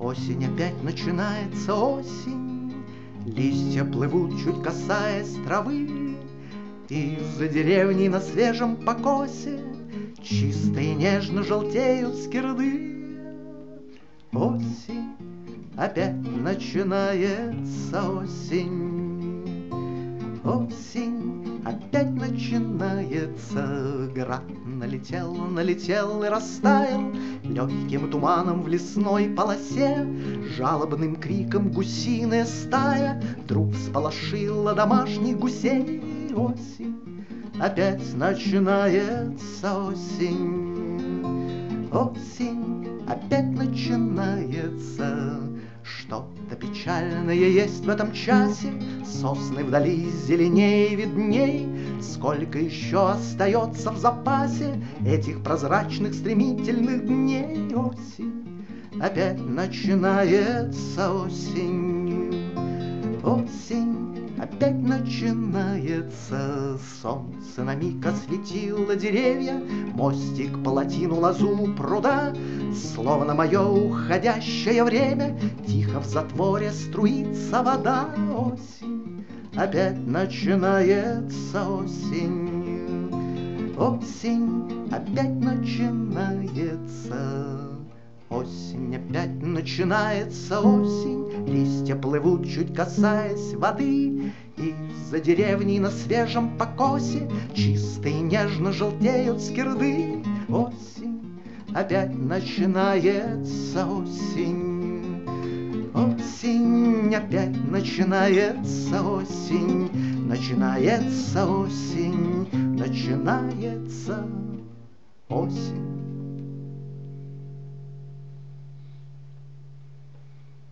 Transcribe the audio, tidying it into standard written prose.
Осень опять начинается, осень. Листья плывут, чуть касаясь травы. Из-за деревни на свежем покосе чисто и нежно желтеют скирды. Осень, опять начинается осень. Осень, опять начинается. Град налетел, налетел и растаял легким туманом в лесной полосе. Жалобным криком гусиная стая вдруг всполошила домашних гусей. Осень, опять начинается осень. Осень, опять начинается. Что-то печальное есть в этом часе. Сосны вдали зеленей, видней. Сколько еще остается в запасе этих прозрачных стремительных дней. Осень, опять начинается осень. Осень, опять начинается. Солнце на миг осветило деревья, мостик, палатину, лозу пруда. Словно мое уходящее время тихо в затворе струится вода. Осень, опять начинается осень. Осень, опять начинается. Осень, опять начинается осень. Листья плывут, чуть касаясь воды. Из-за деревни на свежем покосе чисто и нежно желтеют скирды. Осень, опять начинается осень. Осень, опять начинается осень. Начинается осень. Начинается осень.